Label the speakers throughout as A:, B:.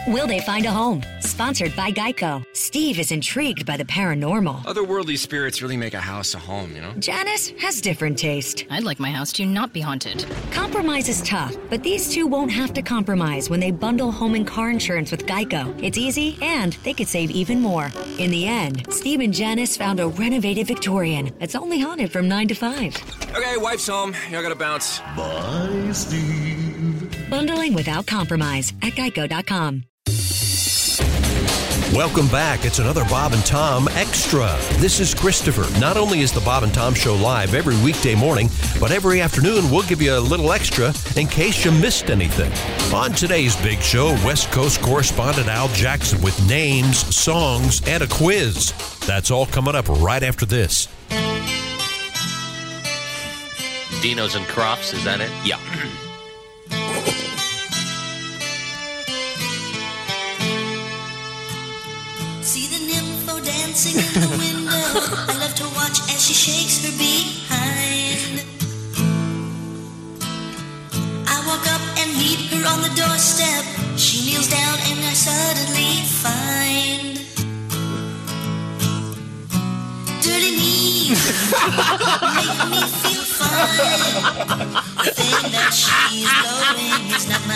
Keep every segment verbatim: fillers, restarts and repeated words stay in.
A: Will they find a home? Sponsored by Geico. Steve is intrigued by the paranormal.
B: Otherworldly spirits really make a house a home, you know?
A: Janice has different taste.
C: I'd like my house to not be haunted.
A: Compromise is tough, but these two won't have to compromise when they bundle home and car insurance with Geico. It's easy, and they could save even more. In the end, Steve and Janice found a renovated Victorian that's only haunted from nine to five.
B: Okay, wife's home. I gotta bounce.
D: Bye, Steve.
A: Bundling without compromise at geico dot com.
E: Welcome back. It's another Bob and Tom Extra. This is Christopher. Not only is the Bob and Tom Show live every weekday morning, but every afternoon we'll give you a little extra in case you missed anything. On today's big show, West Coast correspondent Al Jackson with names, songs, and a quiz. That's all coming up right after this.
F: Dino's and Crofts, is that it?
G: Yeah.
H: See the nympho dancing in the window. I love to watch as she shakes her behind. I walk up and meet her on the doorstep. She kneels down and I suddenly find dirty knees make me feel fine. The thing that she's blowing is not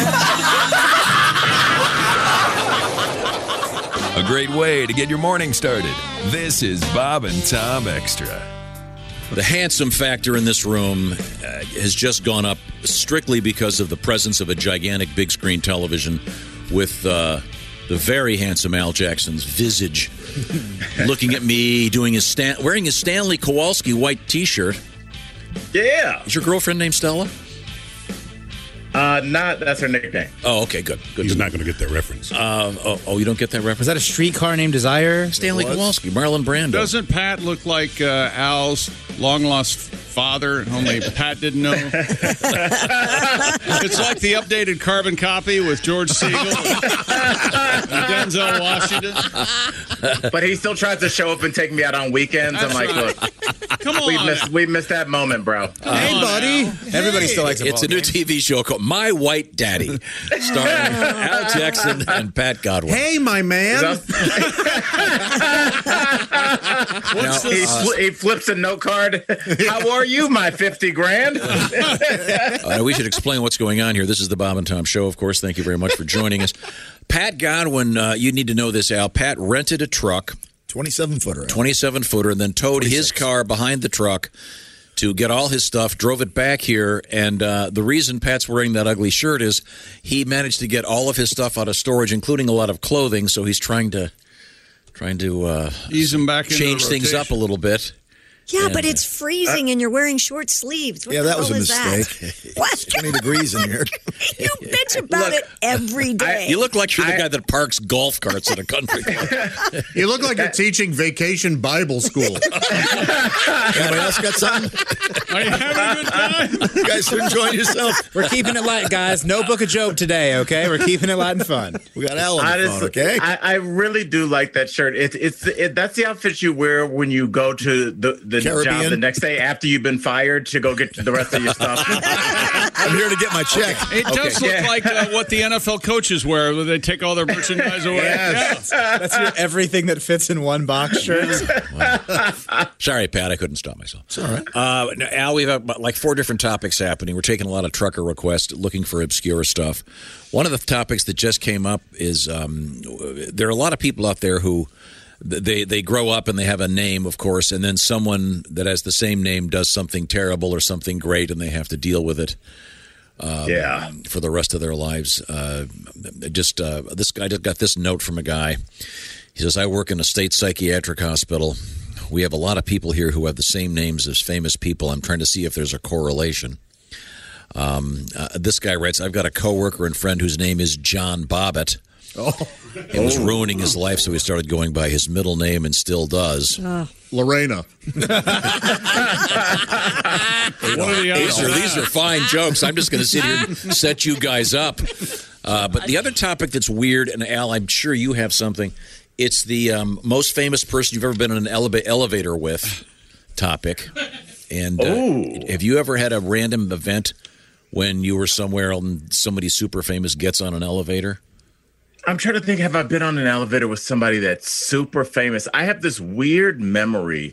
H: mine.
I: A great way to get your morning started. This is Bob and Tom Extra.
G: The handsome factor in this room uh, has just gone up strictly because of the presence of a gigantic big screen television with uh, the very handsome Al Jackson's visage looking at me, doing his Stan- wearing his Stanley Kowalski white T-shirt.
J: Yeah.
G: Is your girlfriend named Stella?
J: Uh, not, that's her nickname.
G: Oh, okay, good. good
K: He's
G: to
K: not going to get that reference.
G: Uh, oh, oh, you don't get that reference?
L: Was that a streetcar named Desire?
G: Stanley Kowalski, Marlon Brando.
M: Doesn't Pat look like uh, Al's long-lost father, only Pat didn't know? It's like the updated carbon copy with George Siegel and Denzel Washington.
J: But he still tries to show up and take me out on weekends.
M: That's
J: I'm like,
M: right.
J: look,
M: Come on,
J: we missed, we missed that moment, bro.
L: Hey, buddy. Everybody still likes a
G: It's
L: ball
G: a new
L: game.
G: T V show called My White Daddy, starring Al Jackson and Pat Godwin.
K: Hey, my man.
J: What's he, fl- he flips a note card. How are you, my fifty grand?
G: Uh, we should explain what's going on here. This is the Bob and Tom Show, of course. Thank you very much for joining us. Pat Godwin, uh, you need to know this, Al. Pat rented a truck.
N: twenty-seven footer.
G: twenty-seven footer, and then towed his car behind the truck to get all his stuff, drove it back here, and uh, the reason Pat's wearing that ugly shirt is he managed to get all of his stuff out of storage, including a lot of clothing, so he's trying to trying to uh,
M: ease him back,
G: change
M: into
G: things up a little bit.
O: Yeah,
G: And,
O: but it's freezing and you're wearing short sleeves. What
N: Yeah,
O: the
N: that was a
O: hell is
N: mistake.
O: That? What?
N: It's twenty degrees in here.
O: You bitch about it every day.
G: You look like you're the guy that parks golf carts at a country club.
K: You look like you're teaching Vacation Bible School.
N: Anybody else got something?
M: Are you having a good time?
N: You guys are enjoying yourself.
L: We're keeping it light, guys. No Book of Job today, okay? We're keeping it light and fun.
N: We got Al on the
J: Honestly,
N: phone, okay?
J: I, I really do like that shirt. It's it's it, that's the outfit you wear when you go to the, the job
N: Caribbean.
J: the next day after you've been fired to go get the rest of your stuff.
N: I'm here to get my check.
M: It does look
J: Yeah.
M: like uh, what the N F L coaches wear when they take all their merchandise away.
L: Yes. That's your everything that fits in one box shirt.
G: Sorry, Pat, I couldn't stop myself.
N: It's all right.
G: Uh, now, Al, we've got about like four different topics happening. We're taking a lot of trucker requests, looking for obscure stuff. One of the topics that just came up is um, there are a lot of people out there who they they grow up and they have a name, of course, and then someone that has the same name does something terrible or something great, and they have to deal with it. Um,
J: Yeah.
G: for the rest of their lives. Uh, just uh, this I just got this note from a guy. He says, "I work in a state psychiatric hospital. We have a lot of people here who have the same names as famous people. I'm trying to see if there's a correlation." Um, uh, this guy writes, "I've got a coworker and friend whose name is John Bobbitt.
N: Oh.
G: It was ruining his life, so he started going by his middle name and still does."
O: Oh.
K: Lorena.
M: What are the
G: These
M: odds?
G: are, these are fine jokes. I'm just going to sit here and set you guys up. Uh, but the other topic that's weird, and Al, I'm sure you have something. It's the um, most famous person you've ever been in an eleva- elevator with topic. And uh, have you ever had a random event when you were somewhere and somebody super famous gets on an elevator?
J: I'm trying to think, have I been on an elevator with somebody that's super famous? I have this weird memory.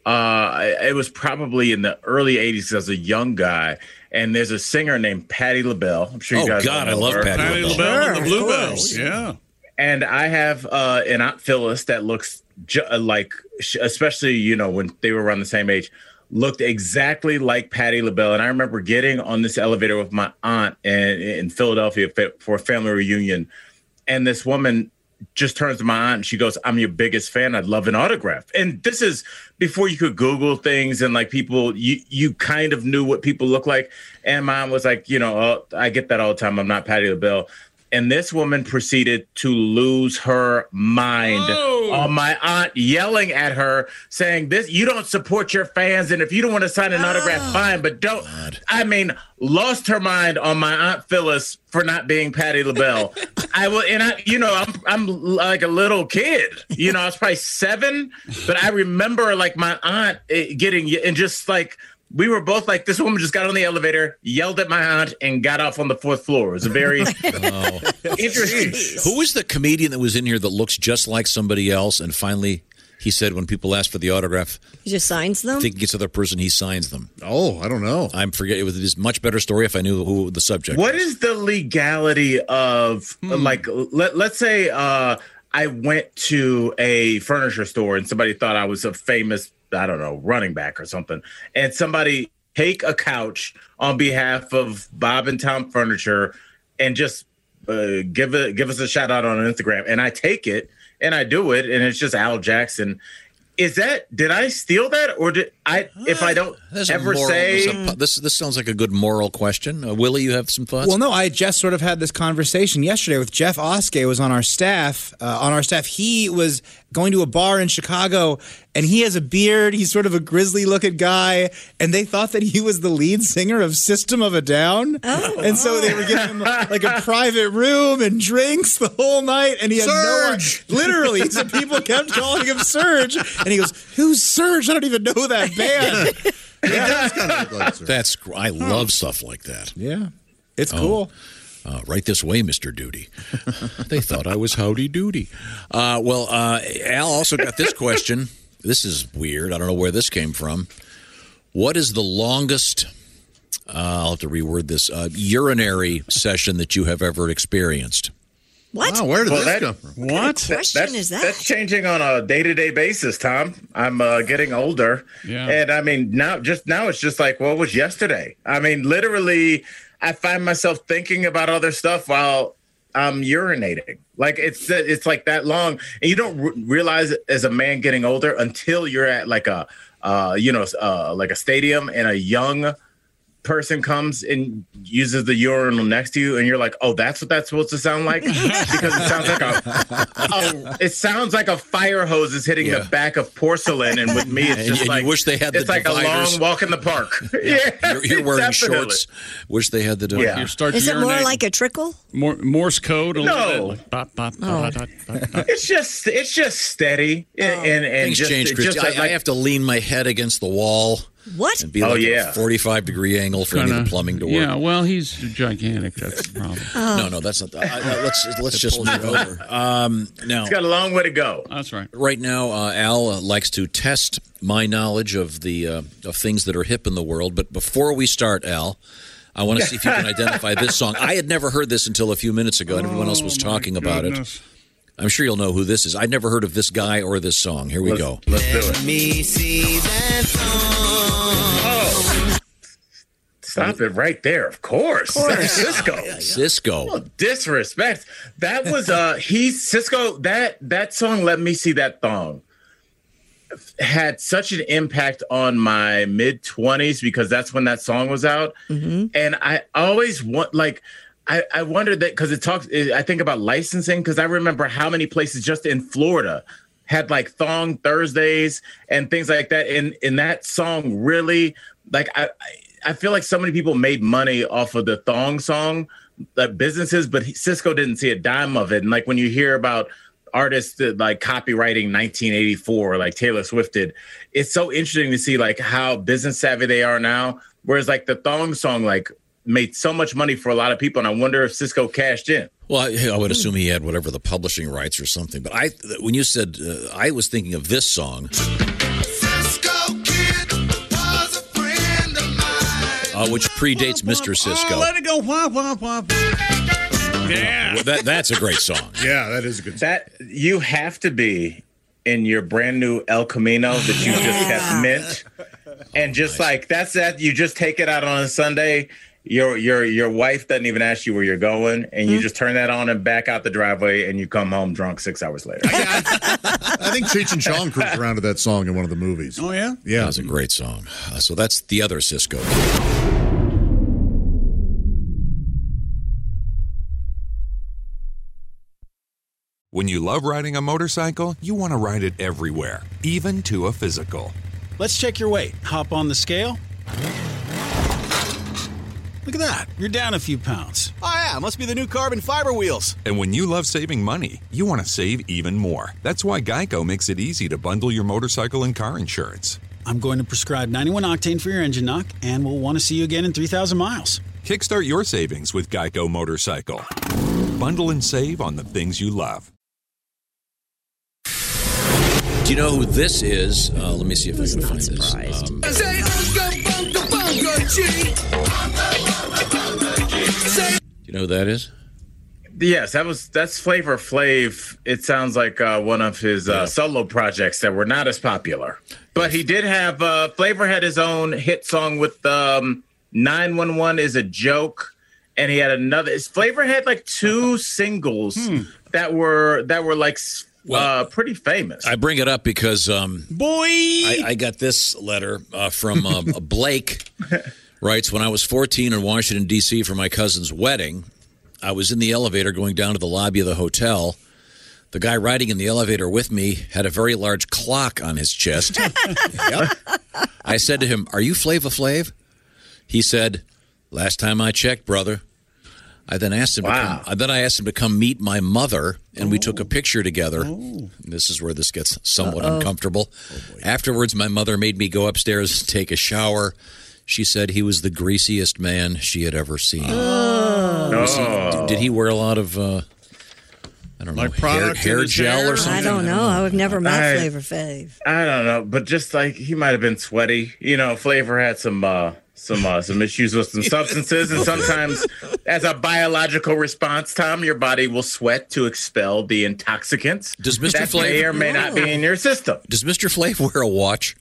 J: Uh, it was probably in the early eighties as a young guy. And there's a singer named Patti LaBelle. I'm sure you
G: oh,
J: guys
G: God,
J: know
G: I love
J: her.
G: Patti,
M: Patti
G: LaBelle.
M: LaBelle
O: Sure,
M: and the
O: of
M: Bluebells.
O: course.
M: Yeah.
J: And I have uh, an Aunt Phyllis that looks ju- like, especially, you know, when they were around the same age, looked exactly like Patti LaBelle. And I remember getting on this elevator with my aunt in, in Philadelphia for a family reunion. And this woman just turns to my aunt and she goes, "I'm your biggest fan. I'd love an autograph." And this is before you could Google things and like people, you, you kind of knew what people look like. And my aunt was like, you know, oh, I get that all the time. I'm not Patti LaBelle. And this woman proceeded to lose her mind
M: Oh.
J: on my aunt, yelling at her, saying, "This, you don't support your fans. And if you don't want to sign an autograph, fine, but don't."
G: God.
J: I mean, lost her mind on my Aunt Phyllis for not being Patti LaBelle. I will, and I, you know, I'm I'm like a little kid. You know, I was probably seven, but I remember like my aunt eh, getting and just like. We were both like, this woman just got on the elevator, yelled at my aunt, and got off on the fourth floor. It was a very
G: Oh.
J: interesting.
G: Who was the comedian that was in here that looks just like somebody else? And finally, he said when people ask for the autograph,
O: He just signs them?
G: I think he gets the other person, he signs them.
K: Oh, I don't know.
G: I'm forget. It was a much better story if I knew who the subject
J: What
G: was.
J: is the legality of, like, let, let's say uh, I went to a furniture store and somebody thought I was a famous, I don't know, running back or something, and somebody take a couch on behalf of Bob and Tom Furniture and just uh, give it, give us a shout out on Instagram, and I take it and I do it, and it's just Al Jackson. Is that, did I steal that, or did I? If I don't
G: There's a
J: ever
G: moral-
J: say,
G: there's a- this this sounds like a good moral question. Uh, Willie, you have some thoughts?
L: Well, no, I just sort of had this conversation yesterday with Jeff Oskey, was on our staff. Uh, on our staff, he was going to a bar in Chicago, and he has a beard. He's sort of a grizzly-looking guy, and they thought that he was the lead singer of System of a Down.
O: Oh.
L: And so they were giving him like a private room and drinks the whole night, and he had
K: Surge!
L: no literally. So people kept calling him Surge, and he goes, "Who's Surge? I don't even know that band."
K: That's kind of like Surge.
G: That's gr- I love stuff like that.
L: Yeah, it's
G: Oh.
L: cool.
G: Uh, right this way, Mister Duty. They thought I was Howdy Doody. Uh, well, uh, Al also got this question. This is weird. I don't know where this came from. What is the longest, uh, I'll have to reword this, uh, urinary session that you have ever experienced?
O: What?
K: Wow, where did
J: Well,
K: this
J: that-
K: come from?
M: What?
O: question
J: that's,
O: is that?
J: That's changing on a day-to-day basis, Tom. I'm uh, getting older.
M: Yeah.
J: And I mean, now just now it's just like, what was yesterday? I mean, literally, I find myself thinking about other stuff while I'm urinating. Like it's it's like that long. And you don't re- realize it as a man getting older until you're at like a, uh, you know, uh, like a stadium and a young person comes and uses the urinal next to you, and you're like, "Oh, that's what that's supposed to sound like," because it sounds like a, oh, it sounds like a fire hose is hitting
G: Yeah.
J: the back of porcelain, and with me, it's
G: And-
J: just
G: and you
J: like
G: wish they had the
J: it's like a
G: dividers.
J: long walk in the park. Yeah,
G: You're, you're wearing
J: definitely.
G: shorts. Wish they had the.
J: Yeah.
M: You start
O: Is
M: to
O: it more
M: urinate.
O: like a trickle?
M: Mor- Morse code? A
J: No.
M: little bit, like bop, bop, bop, bop, bop, bop.
J: It's just it's just steady, and and, and
G: Things
J: just,
G: change,
J: it
G: Christy.
J: just
G: I,
J: like,
G: I have to lean my head against the wall
O: What?
G: and be
J: Oh,
G: like
J: yeah.
G: a forty-five degree angle for any of
M: Kinda-
G: the plumbing to work.
M: Yeah, well, he's gigantic. That's the problem.
G: No, no, that's not. The, I, I, let's let's just move over. Um, now,
J: it's got a long way to go.
M: That's right.
G: right now, uh, Al uh, likes to test my knowledge of the uh, of things that are hip in the world. But before we start, Al, I want to see if you can identify this song. I had never heard this until a few minutes ago, and everyone else was
M: Oh, my
G: talking about it.
M: goodness.
G: I'm sure you'll know who this is. I'd never heard of this guy or this song. Here we
J: Let's,
G: go.
J: let's do it.
H: Me see that
J: Oh. Stop it right there. Of course. That's Cisco.
G: Cisco.
J: Oh, disrespect. That was uh he's Cisco, that that song Let Me See That Thong had such an impact on my mid twenties because that's when that song was out.
O: Mm-hmm.
J: And I always want like I, I wondered that because it talks I think about licensing because I remember how many places just in Florida had like Thong Thursdays and things like that. And and that song really like I I feel like so many people made money off of the Thong song, like businesses, but he, Cisco didn't see a dime of it. And like when you hear about artists that like copywriting nineteen eighty-four, like Taylor Swift did, it's so interesting to see like how business savvy they are now. Whereas like the Thong song, like made so much money for a lot of people, and I wonder if Cisco cashed in.
G: Well, I, I would assume he had whatever the publishing rights or something. But I, when you said, uh, I was thinking of this song, uh, which predates Mister Cisco.
M: Oh, let it go. Wah, wah, wah. Yeah,
G: well, that that's a great song.
K: Yeah, that is a good song.
J: That you have to be in your brand new El Camino that you just have mint, and just
G: nice.
J: like that's that. You just take it out on a Sunday. Your your your wife doesn't even ask you where you're going, and you mm-hmm. just turn that on and back out the driveway, and you come home drunk six hours later.
K: I think Cheech and Chong cruised around to that song in one of the movies.
M: Oh yeah,
K: yeah,
G: that was a great song. Uh, so that's the other Cisco.
I: When you love riding a motorcycle, you want to ride it everywhere, even to a physical.
P: Let's check your weight. Hop on the scale. Look at that. You're down a few pounds.
Q: Oh, yeah. Must be the new carbon fiber wheels.
I: And when you love saving money, you want to save even more. That's why Geico makes it easy to bundle your motorcycle and car insurance.
P: I'm going to prescribe ninety-one octane for your engine knock, and we'll want to see you again in three thousand miles.
I: Kickstart your savings with Geico Motorcycle. Bundle and save on the things you love.
G: Do you know who this is? Uh, let me see if Who's I can find surprised? this. Um, do you know who that is?
J: Yes, that was that's Flavor Flav. It sounds like uh, one of his uh, yeah. solo projects that were not as popular. But he did have uh, Flavor had his own hit song with um, nine one one is a Joke, and he had another. His Flavor had like two singles hmm. that were that were like. Well, uh, pretty famous.
G: I bring it up because, um,
M: boy,
G: I, I got this letter uh, from uh, Blake. Writes, when I was fourteen in Washington, D C for my cousin's wedding, I was in the elevator going down to the lobby of the hotel. The guy riding in the elevator with me had a very large clock on his chest. Yep. I said to him, "Are you Flava Flav?" He said, "Last time I checked, brother." I then asked him.
J: Wow.
G: To come, then I asked him to come meet my mother, and oh. we took a picture together. Oh. This is where this gets somewhat Uh-oh. uncomfortable. Oh, Afterwards, my mother made me go upstairs and take a shower. She said he was the greasiest man she had ever seen.
J: Oh.
G: He, did, did he wear a lot of? Uh, I don't know,
M: like
G: hair, hair gel
M: hair?
G: or something?
O: I don't know. I've never met
J: I,
O: Flavor Flav.
J: I don't know, but just like he might have been sweaty. You know, Flavor had some. Uh, Some uh, some issues with some substances, and sometimes, as a biological response, Tom, your body will sweat to expel the intoxicants.
G: Does Mister
J: that
G: Flav
J: may or may not be in your system?
G: Does Mister Flav wear a watch?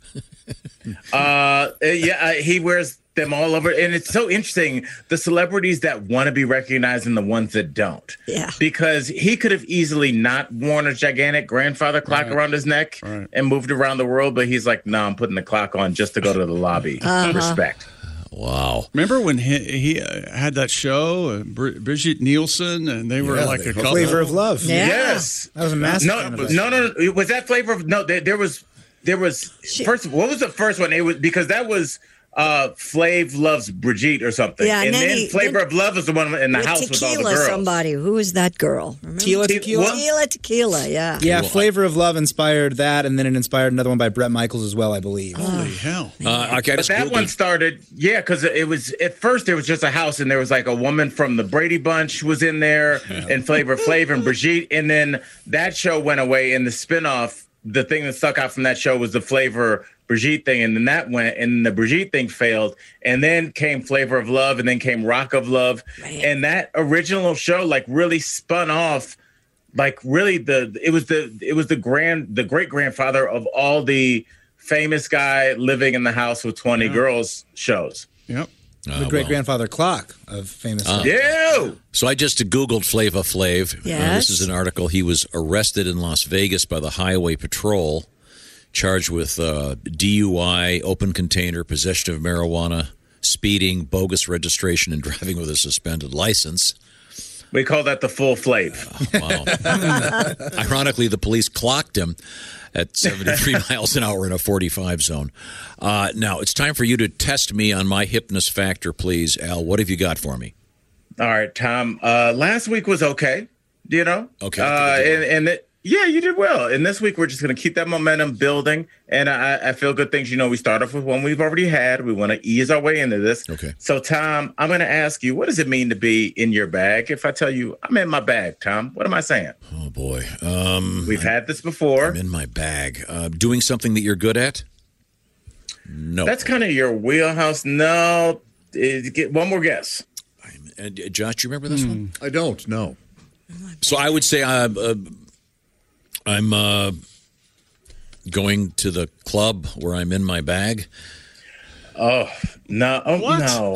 J: uh, yeah, uh, he wears them all over, and it's so interesting. The celebrities that want to be recognized and the ones that don't.
O: Yeah,
J: because he could have easily not worn a gigantic grandfather clock right. around his neck right. and moved around the world, but he's like, "No, nah, I'm putting the clock on just to go to the lobby." Uh-huh. Respect.
G: Wow.
M: Remember when he, he uh, had that show, uh, Br- Bridget Nielsen, and they were
L: yeah,
M: like a couple.
L: Flavor of Love.
O: Yeah.
J: Yes.
L: That was a massive.
J: No, no, no, no. Was that Flavor of No, there, there was there was she, first what was the first one? It was because that was uh, Flav Loves Brigitte or something.
O: Yeah,
J: and,
O: and
J: then,
O: then he,
J: Flavor
O: then,
J: of Love was the one in the
O: with
J: house
O: tequila,
J: with all the girls.
O: Somebody. Who was that girl? Remember?
L: Tila Tequila?
O: Tila Tequila, yeah.
L: Yeah, Flavor of Love inspired that, and then it inspired another one by Brett Michaels as well, I believe.
M: Holy hell.
G: Uh, okay,
J: but that Googled. one started, yeah, because it was, at first there was just a house, and there was like a woman from the Brady Bunch was in there, yeah. and Flavor Flav and Brigitte, and then that show went away, and the spinoff, the thing that stuck out from that show was the Flavor Brigitte thing, and then that went, and the Brigitte thing failed, and then came Flavor of Love, and then came Rock of Love, Man. and that original show like really spun off, like really the it was the it was the grand the great grandfather of all the famous guy living in the house with twenty yeah. girls shows.
M: Yep.
L: The
G: Uh,
L: great grandfather clock of famous.
G: Uh,
J: yeah.
G: So I just Googled Flava Flav.
O: Yes.
G: Uh, this is an article. He was arrested in Las Vegas by the Highway Patrol, charged with uh, D U I, open container, possession of marijuana, speeding, bogus registration, and driving with a suspended license.
J: We call that the full Flav.
G: Uh, wow. Ironically, the police clocked him at seventy-three miles an hour in a forty-five zone. Uh, now, it's time for you to test me on my hypness factor, please. Al, what have you got for me?
J: All right, Tom. Uh, last week was okay, you know?
G: Okay.
J: Uh, and and it, Yeah, you did well. And this week, we're just going to keep that momentum building. And I, I feel good things. You know, we start off with one we've already had. We want to ease our way into this.
G: Okay.
J: So, Tom, I'm going to ask you, what does it mean to be in your bag? If I tell you, I'm in my bag, Tom, what am I saying?
G: Oh, boy. Um,
J: we've had this before.
G: I'm in my bag. Uh, doing something that you're good at? No.
J: That's kind of your wheelhouse. No. It, get one more guess.
G: Uh, Josh, do you remember this one?
K: I don't, no.
G: So I would say uh, uh, I'm uh, going to the club where I'm in my bag.
J: Oh, no. Oh,
G: What?
J: no.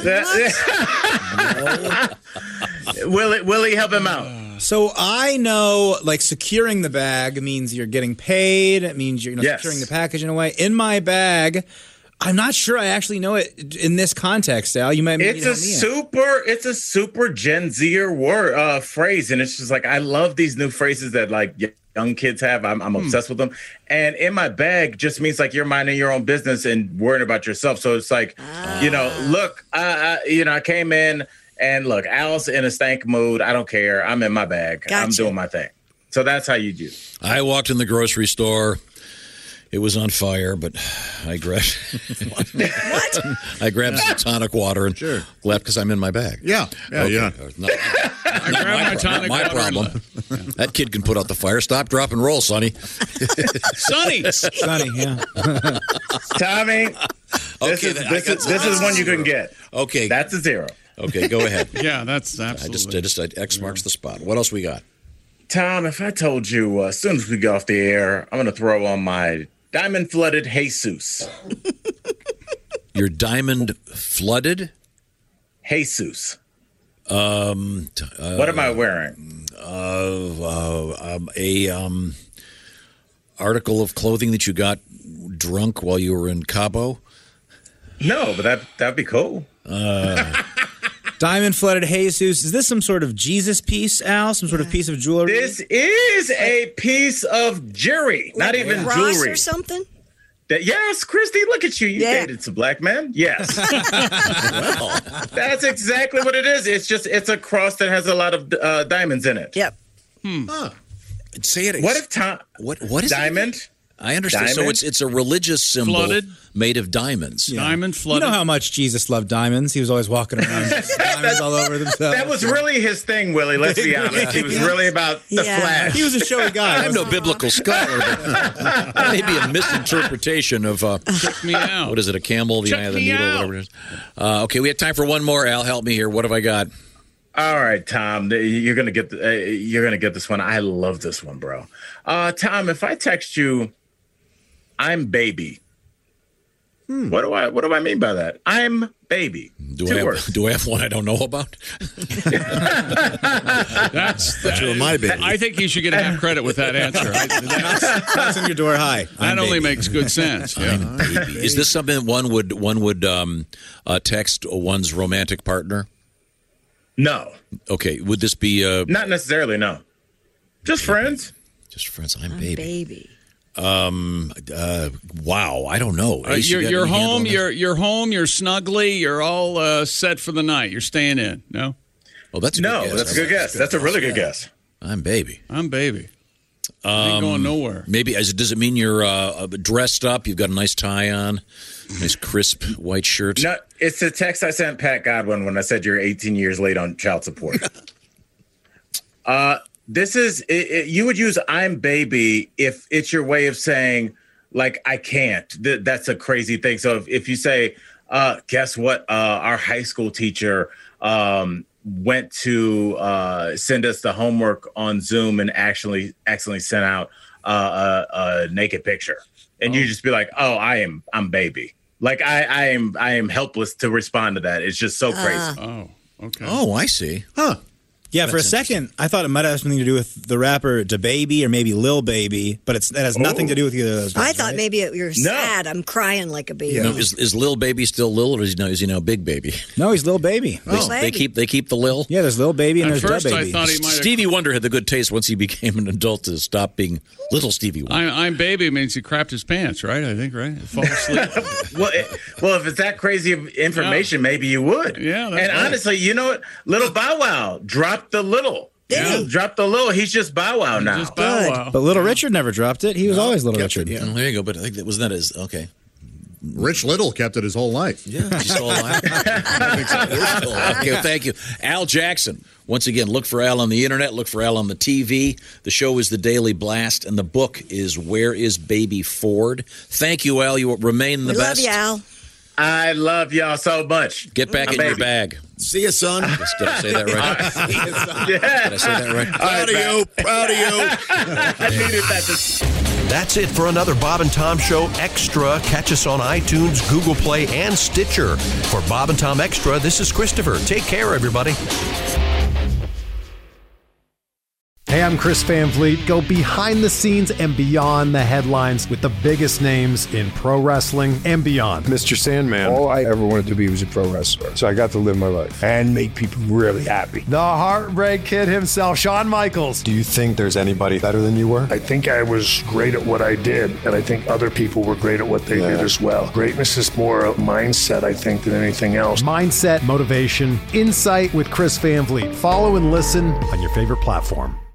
J: That- Willie, Willie, help him out.
L: So I know, like, securing the bag means you're getting paid. It means you're you know,
J: Yes.
L: securing the package in a way. In my bag, I'm not sure I actually know it in this context, Al. You might need
J: It's
L: to
J: a
L: help me out.
J: super, it's a super Gen Zer word uh, phrase, and it's just like I love these new phrases that like y- young kids have. I'm, I'm
L: Hmm.
J: obsessed with them. And in my bag just means like you're minding your own business and worrying about yourself. So it's like, you know, look, I, I, you know, I came in and look, Al's in a stank mood. I don't care. I'm in my bag. I'm
O: Gotcha.
J: doing my thing. So that's how you do.
G: I walked in the grocery store. It was on fire, but I grabbed
O: What?
G: I grabbed some tonic water and
K: Sure.
G: left because I'm in my bag.
K: Yeah, yeah,
G: Okay.
K: yeah.
G: Uh, Not,
M: I grabbed my tonic
G: not my
M: water and
G: problem. That kid can put out the fire. Stop, drop, and roll, Sonny.
M: Sonny.
L: Sonny, yeah.
J: Tommy, this,
G: Okay,
J: is,
G: then I
J: this,
G: got
J: is, this is one you can get.
G: Okay,
J: That's a zero.
G: okay, go ahead.
M: Yeah, that's
G: I
M: absolutely.
G: just, I just, I, X marks the spot. What else we got?
J: Tom, if I told you uh, as soon as we get off the air, I'm going to throw on my diamond flooded Jesus.
G: Your diamond flooded.
J: Jesus.
G: Um, t- uh,
J: What am I wearing?
G: Uh, uh, um, a um, article of clothing that you got drunk while you were in Cabo.
J: No, but that that'd be cool.
G: Uh,
L: Diamond flooded Jesus. Is this some sort of Jesus piece, Al? Some sort of piece of jewelry?
J: This is a piece of jewelry, not
O: Like
J: even
O: Ross
J: jewelry.
O: or something?
J: That, yes, Christy, look at you. You
O: Yeah.
J: dated some black men. Yes. Well, that's exactly what it is. It's just it's a cross that has a lot of uh, diamonds in it.
O: Yep.
G: say it.
J: What if Tom?
G: What what is it?
J: Diamond?
G: I understand. So
J: Diamond?
G: it's it's a religious symbol
M: Flooded?
G: made of diamonds.
M: Diamond
L: You
M: flooded.
L: know how much Jesus loved diamonds? He was always walking around with diamonds all over himself.
J: That was really his thing, Willie. Let's be honest. He was really about the
O: Yeah.
J: flash.
L: He was a showy guy.
G: I'm no biblical scholar, but that may be a misinterpretation of uh,
M: Check me out.
G: what is it? A camel, the
M: Check
G: eye of the
M: me
G: needle,
M: out.
G: whatever it is. Uh, okay, we have time for one more. Al, help me here. What have I got?
J: All right, Tom, you're gonna get the, uh, you're gonna get this one. I love this one, bro. Uh, Tom, if I text you, I'm baby.
G: Hmm.
J: What do I what do I mean by that? I'm baby.
G: Do
J: Two
G: I have
J: words.
G: do I have one I don't know about?
M: That's
N: But you're my baby.
M: I think you should get half credit with that answer. I, that
L: Knocks on your door. Hi.
M: that
L: I'm
M: only
L: baby.
M: makes good sense. Yeah.
G: I'm baby. Is this something that one would one would um, uh, text one's romantic partner?
J: No,
G: Okay, would this be uh,
J: not necessarily. No, just friends.
G: just friends? I'm
O: I'm
G: baby.
O: baby.
G: Um. Uh. Wow. I don't know.
M: Uh,
G: Ace, you
M: you're
G: got
M: you're
G: any handle
M: home.
G: on this?
M: You're you're home. You're snugly. You're all uh, set for the night. You're staying in. No,
G: Oh, that's a
J: No,
G: good guess.
J: that's a good guess. That's a really good guess.
G: I'm baby.
M: I'm baby. I
G: Um,
M: ain't going nowhere.
G: Maybe as does it mean you're uh, dressed up? You've got a nice tie on, nice crisp white shirt.
J: No, it's the text I sent Pat Godwin when I said you're eighteen years late on child support. uh, this is it, it, you would use "I'm baby" if it's your way of saying like I can't. Th- that's a crazy thing. So if, if you say, uh, "Guess what? Uh, our high school teacher um, went to uh, send us the homework on Zoom and actually accidentally sent out uh, a, a naked picture," and you just be like, "Oh, I am I'm baby." Like I, I am, I am helpless to respond to that. It's just so crazy.
M: Oh, okay.
G: Oh, I see.
L: Huh. Yeah, for a
G: That's
L: second, I thought it might have something to do with the rapper DaBaby or maybe Lil Baby, but it's, that has nothing to do with either of those guys.
O: I thought
L: right?
O: maybe it, you're sad. I'm crying like a baby.
G: You know, is, is Lil Baby still Lil, or is he now, is he now Big Baby?
L: No, he's Lil Baby.
G: They,
O: Oh.
G: they keep they keep the Lil.
L: Yeah, there's Lil Baby and
M: At
L: there's
M: first, I
L: DaBaby.
M: thought he might have.
G: Stevie Wonder had the good taste once he became an adult to stop being Little Stevie Wonder.
M: I'm, I'm baby means he crapped his pants, right? I think, right? Fall asleep.
J: Well, it, well, if it's that crazy of information, maybe you would.
M: Yeah, that's
J: and
M: right.
J: honestly, you know what? Little Bow Wow dropped the little.
O: Did
J: Yeah.
O: he?
J: Dropped a little. He's just Bow Wow now.
M: Just Bow
O: Good.
M: Wow.
L: But Little Richard never dropped it. He was always Little
G: Kept
L: Richard.
G: it, yeah. Well, there you go. But I think that was not his. Okay.
K: Rich Little kept it his whole life.
G: Yeah, he's still alive. I think so. He's still alive. Okay, well, thank you. Al Jackson. Once again, look for Al on the internet, look for Al on the T V. The show is The Daily Blast, and the book is Where is Baby Ford? Thank you, Al. You remain the
O: We
G: best.
O: love you, Al.
J: I love y'all so much.
G: Get back
J: My
G: in your
J: baby.
G: bag.
N: See you, son.
G: Did I say that right?
J: Yeah.
G: Did I say that right?
N: Proud of you. Proud of you.
J: I needed that to
E: That's it for another Bob and Tom Show Extra. Catch us on iTunes, Google Play, and Stitcher. For Bob and Tom Extra, this is Christopher. Take care, everybody.
R: Hey, I'm Chris Van Vliet. Go behind the scenes and beyond the headlines with the biggest names in pro wrestling and beyond.
S: Mister Sandman. All I ever wanted to be was a pro wrestler. So I got to live my life and make people really happy.
R: The Heartbreak Kid himself, Shawn Michaels.
S: Do you think there's anybody better than you were?
T: I think I was great at what I did, and I think other people were great at what they
S: Yeah.
T: did as well. Greatness is more a mindset, I think, than anything else.
R: Mindset, motivation, insight with Chris Van Vliet. Follow and listen on your favorite platform.